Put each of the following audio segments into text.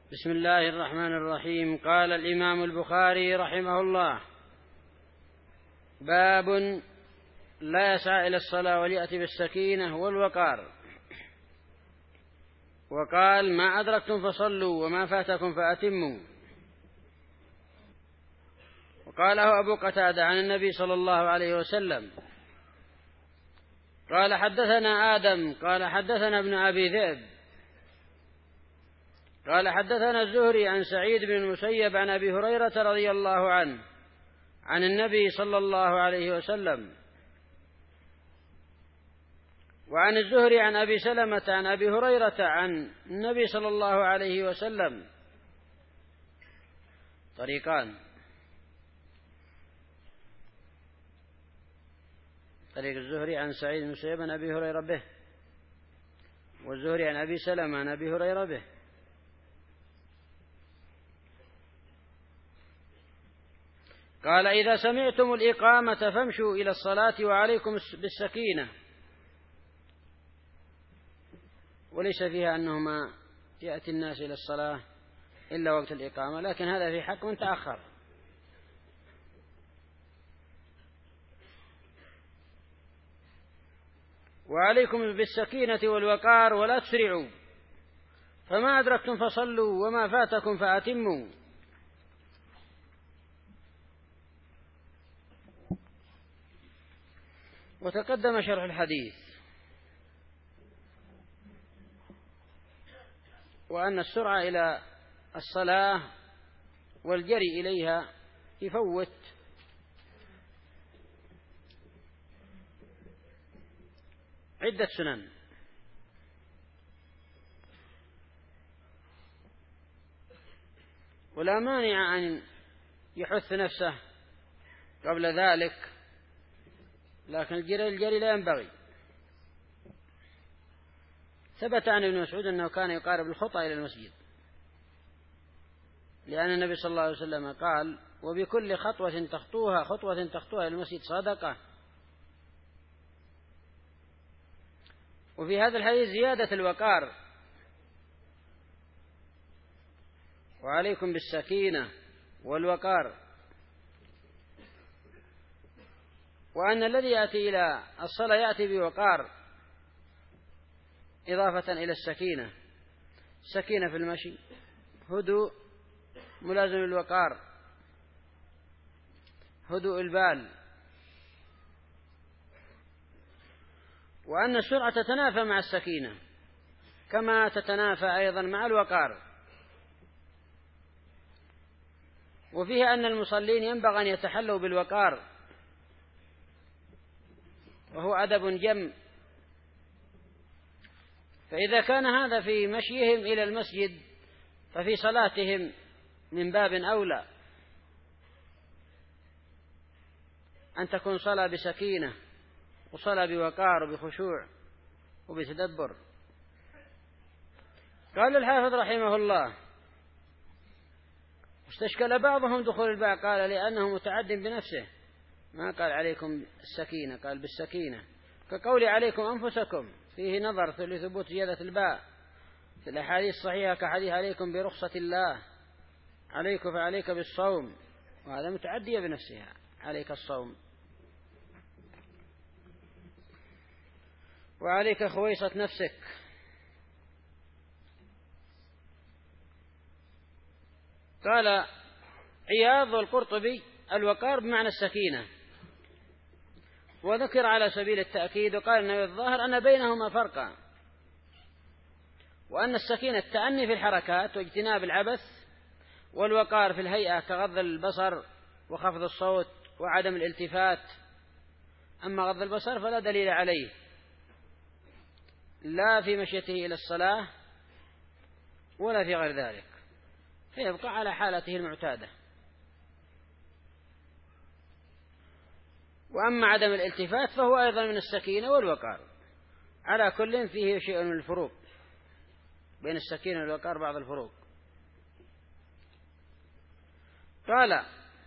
بسم الله الرحمن الرحيم. قال الإمام البخاري رحمه الله: باب لا يسعى إلى الصلاة وليأتي بالسكينة والوقار. وقال: ما أدركتم فصلوا وما فاتكم فأتموا. وقاله أبو قتادة عن النبي صلى الله عليه وسلم قال: حدثنا آدم قال: حدثنا ابن أبي ذئب قال: حدثنا الزهري عن سعيد بن المسيب عن أبي هريرة رضي الله عنه عن النبي صلى الله عليه وسلم. وعن الزهري عن أبي سلمة عن أبي هريرة عن النبي صلى الله عليه وسلم طريقان: طريق الزهري عن سعيد بن المسيب عن أبي هريرة به، والزهري عن أبي سلمة عن أبي هريرة به. قال: إذا سمعتم الإقامة فامشوا إلى الصلاة وعليكم بالسكينة. وليس فيها أنه ما يأتي الناس إلى الصلاة إلا وقت الإقامة، لكن هذا في حق من تأخر. وعليكم بالسكينة والوقار ولا تسرعوا، فما أدركتم فصلوا وما فاتكم فأتموا. وتقدم شرح الحديث، وأن السرعة إلى الصلاة والجري إليها يفوت عدة سنن. ولا مانع أن يحث نفسه قبل ذلك، لكن الجري لا ينبغي. ثبت عن ابن مسعود أنه كان يقارب الخطى إلى المسجد، لأن النبي صلى الله عليه وسلم قال: وبكل خطوة تخطوها إلى المسجد صدقة. وفي هذا الحديث زيادة الوقار: وعليكم بالسكينة والوقار. وأن الذي يأتي إلى الصلاة يأتي بوقار إضافة إلى السكينة. السكينة في المشي، هدوء ملازم الوقار، هدوء البال. وأن السرعة تتنافى مع السكينة كما تتنافى أيضا مع الوقار. وفيه أن المصلين ينبغي أن يتحلوا بالوقار، وهو أدب جم. فإذا كان هذا في مشيهم إلى المسجد ففي صلاتهم من باب أولى أن تكون صلاة بسكينة وصلاة بوقار وبخشوع وبتدبر. قال الحافظ رحمه الله: استشكل بعضهم دخول الباء، قال: لأنه متعد بنفسه، ما قال عليكم السكينة، قال بالسكينة، كقول عليكم أنفسكم. فيه نظر في لثبوت زيادة الباء في الأحاديث الصحيحة، كحديث عليكم برخصة الله، عليك فعليك بالصوم، وهذا متعدية بنفسها، عليك الصوم، وعليك خويصة نفسك. قال عياض والقرطبي: الوقار بمعنى السكينة، وذكر على سبيل التأكيد. وقال النووي: الظاهر أن بينهما فرقا، وأن السكينة التأني في الحركات واجتناب العبث، والوقار في الهيئة كغض البصر وخفض الصوت وعدم الالتفات. أما غض البصر فلا دليل عليه لا في مشيته إلى الصلاة ولا في غير ذلك، فيبقى على حالته المعتادة. وأما عدم الالتفات فهو أيضا من السكينة والوقار. على كل فيه شيء من الفروق بين السكينة والوقار، بعض الفروق. قال: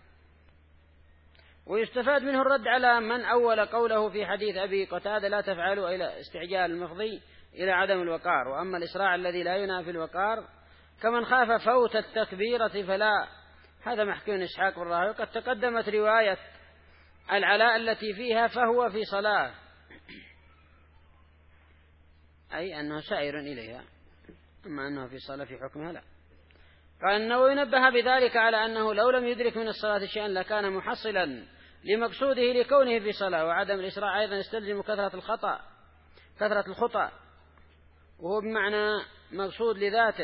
ويستفاد منه الرد على من أول قوله في حديث أبي قتادة: لا تفعلوا إلى استعجال المفضي إلى عدم الوقار. وأما الإسراع الذي لا ينافي الوقار كمن خاف فوت التكبيرة فلا. هذا محكي من إسحاق بن راهويه. وقد تقدمت رواية العلاء التي فيها فهو في صلاة، أي أنه سائر إليها، أما أنه في صلاة في حكمها لا. قال النووي نبه بذلك على أنه لو لم يدرك من الصلاة شيئا لكان محصلا لمقصوده لكونه في صلاة. وعدم الإسراع أيضا يستلزم كثرة الخطأ، وهو بمعنى مقصود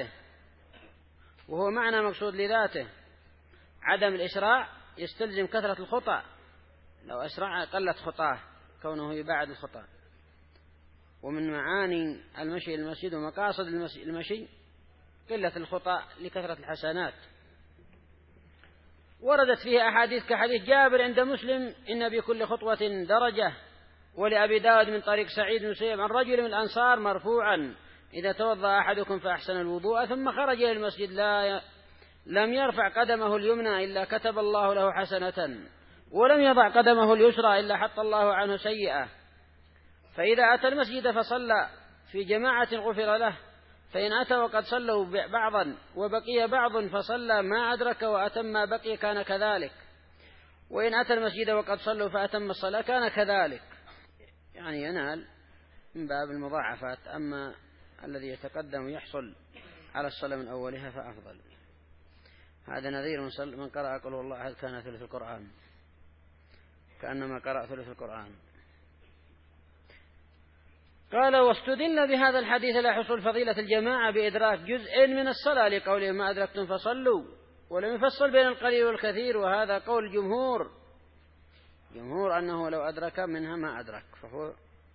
لذاته، عدم الإسراع يستلزم كثرة الخطأ، لو أسرع قلت خطاه كونه يباعد الخطأ. ومن معاني المشي إلى المسجد ومقاصد المشي قلة الخطأ لكثرة الحسنات. وردت فيها أحاديث كحديث جابر عند مسلم إن بكل خطوة درجة، ولأبي داود من طريق سعيد بن مسيب عن رجل من الأنصار مرفوعا: إذا توضأ أحدكم فأحسن الوضوء ثم خرج إلى المسجد لم يرفع قدمه اليمنى إلا كتب الله له حسنة، ولم يضع قدمه اليسرى إلا حط الله عنه سيئة. فإذا أتى المسجد فصلى في جماعة غفر له، فإن أتى وقد صلوا بعضا وبقي بعض فصلى ما أدرك وأتم ما بقي كان كذلك، وإن أتى المسجد وقد صلوا فأتم الصلاة كان كذلك. يعني ينال من باب المضاعفات. أما الذي يتقدم يحصل على الصلاة من أولها فأفضل. هذا نذير من قرأ قل هو الله أحد كان ثلث القرآن، كأنما قرأ ثلث القرآن. قال واستدل بهذا الحديث لا حصول فضيلة الجماعة بإدراك جزء من الصلاة لقوله ما أدركتم فصلوا، ولم يفصل بين القليل والكثير، وهذا قول الجمهور أنه لو أدرك منها ما أدرك فهو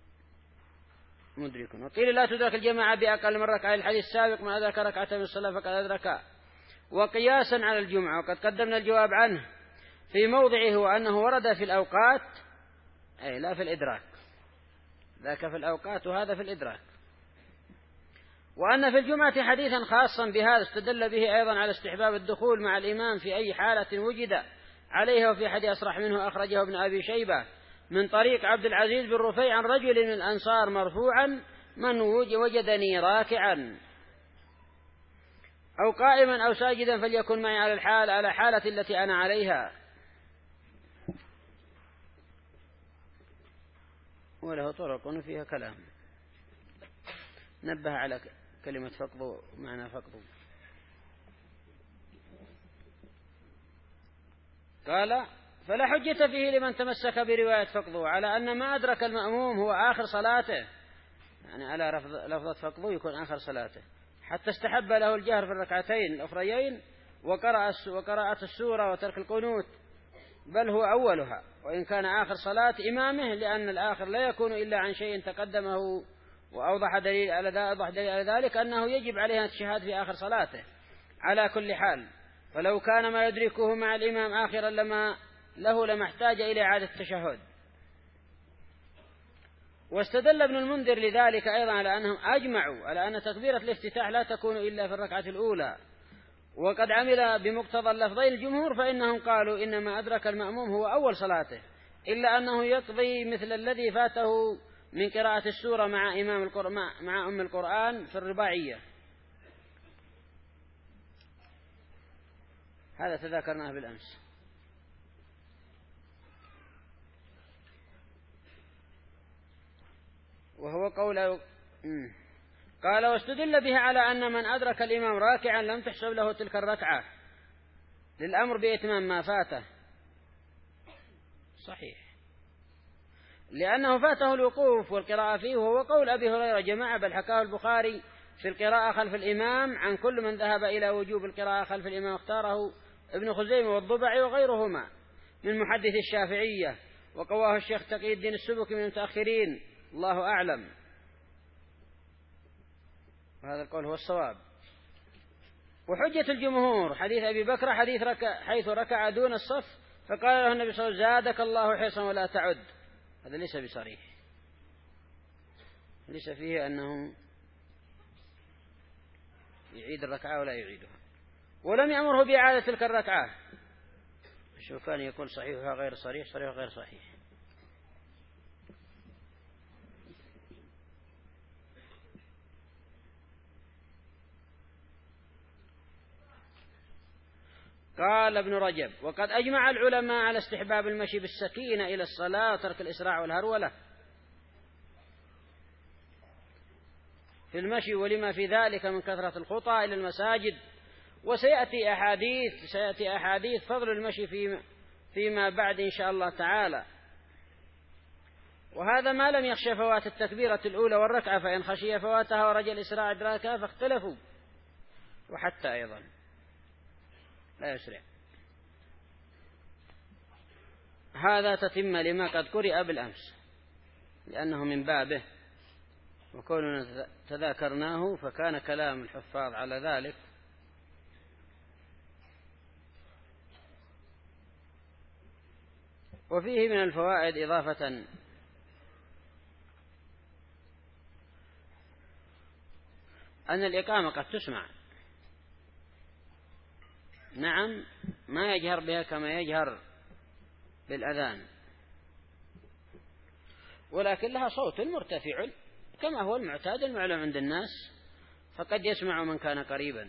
مدرك. وقيل لا تدرك الجماعة بأقل من ركعة، الحديث السابق من أدرك ركعة من الصلاة فقد أدرك، وقياسا على الجمعة. وقد قدمنا الجواب عنه في موضعه، وأنه ورد في الأوقات أي لا في الإدراك، ذاك في الأوقات وهذا في الإدراك. وأن في الجمعة حديثا خاصا بهذا استدل به أيضا على استحباب الدخول مع الإمام في أي حالة وجد عليه. وفي حديث أصرح منه أخرجه ابن أبي شيبة من طريق عبد العزيز بن رفيع عن رجل من الأنصار مرفوعا: من وجدني راكعا أو قائما أو ساجدا فليكن معي على حالة التي أنا عليها. وله طرق فيها كلام. نبه على كلمة فقد معنى فقد. قال فلا حجة فيه لمن تمسك برواية فقد على أن ما أدرك المأموم هو آخر صلاته، يعني على لفظة فقد يكون آخر صلاته، حتى استحب له الجهر في الركعتين الأخريين وقراءة السورة وترك القنوت، بل هو أولها وإن كان آخر صلاة إمامه، لأن الآخر لا يكون إلا عن شيء تقدمه. وأوضح دليل على ذلك أنه يجب عليه الشهاد في آخر صلاته على كل حال، فلو كان ما يدركه مع الإمام آخرا لما احتاج إلى إعادة التشهد. واستدل ابن المنذر لذلك أيضا على أنهم أجمعوا على أن تكبيرة الافتتاح لا تكون إلا في الركعة الأولى، وقد عمل بمقتضى اللفظين الجمهور، فإنهم قالوا إنما أدرك المأموم هو أول صلاته، إلا أنه يقضي مثل الذي فاته من قراءة السورة مع أم القرآن في الرباعية. هذا تذاكرناه بالأمس. وهو قال واستدل به على أن من أدرك الإمام راكعا لم تحسب له تلك الركعة للأمر بإتمام ما فاته. صحيح، لأنه فاته الوقوف والقراءة فيه، وهو قول أبي هريرة جماعة، بل حكاه البخاري في القراءة خلف الإمام عن كل من ذهب إلى وجوب القراءة خلف الإمام، اختاره ابن خزيمة والضبعي وغيرهما من محدث الشافعية، وقواه الشيخ تقي الدين السبكي من المتأخرين، الله أعلم. وهذا القول هو الصواب. وحجة الجمهور حديث أبي بكر حيث ركع دون الصف فقال له النبي صلى الله عليه وسلم زادك الله حرصا ولا تعد. هذا ليس بصريح، ليس فيه أنه يعيد الركعة ولا يعيدها، ولم يأمره بإعادة تلك الركعة. الشوكاني يقول صحيحها غير صريح، صريح غير صحيح. قال ابن رجب: وقد أجمع العلماء على استحباب المشي بالسكينة إلى الصلاة وترك الإسراع والهرولة في المشي، ولما في ذلك من كثرة الخطى إلى المساجد. وسيأتي أحاديث فضل المشي فيما بعد إن شاء الله تعالى. وهذا ما لم يخشى فوات التكبيرة الأولى والركعة، فإن خشي فواتها ورجى الإسراع إدراكها فاختلفوا. وحتى أيضا لا يسرع. هذا تتم لما قد قرئ بالأمس، لأنه من بابه، وكوننا تذاكرناه فكان كلام الحفاظ على ذلك. وفيه من الفوائد إضافة أن الإقامة قد تسمع، نعم، ما يجهر بها كما يجهر بالأذان، ولكن لها صوت مرتفع كما هو المعتاد المعلوم عند الناس، فقد يسمع من كان قريبا.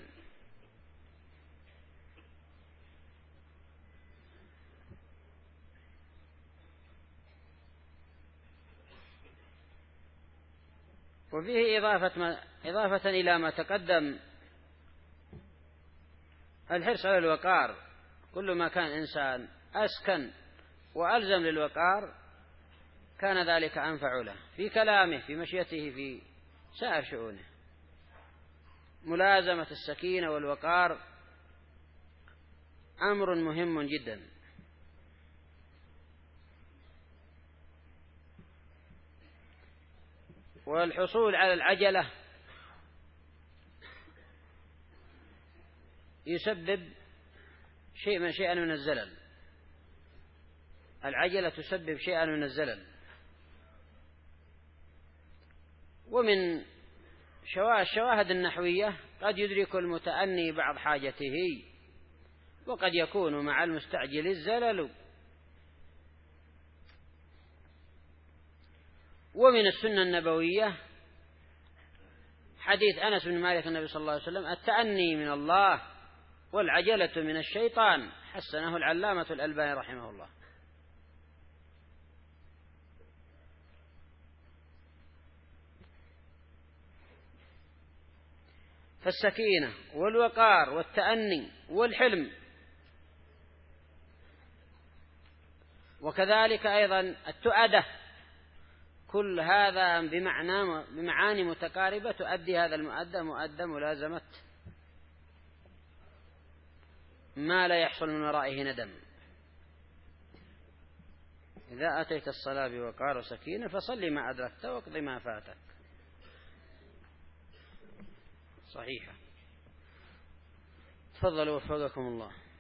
وفيه إضافة إلى ما تقدم الحرص على الوقار. كل ما كان إنسان أسكن وألزم للوقار كان ذلك أنفع له في كلامه، في مشيته، في سائر شؤونه. ملازمة السكينة والوقار أمر مهم جدا. والحصول على العجلة يسبب شيئا من الزلل. العجلة تسبب شيئا من الزلل. ومن الشواهد النحوية قد يدرك المتأني بعض حاجته، وقد يكون مع المستعجل الزلل. ومن السنة النبوية حديث أنس بن مالك النبي صلى الله عليه وسلم: التأني من الله والعجلة من الشيطان، حسنه العلامة الألباني رحمه الله. فالسكينة والوقار والتأني والحلم، وكذلك أيضا التؤدة، كل هذا بمعاني متقاربة تؤدي هذا مؤدى ملازمة ما لا يحصل من ورائه ندم. إذا أتيت الصلاة بوقار وسكينة فصل ما أدركت واقض ما فاتك. صحيحة. تفضلوا وفقكم الله.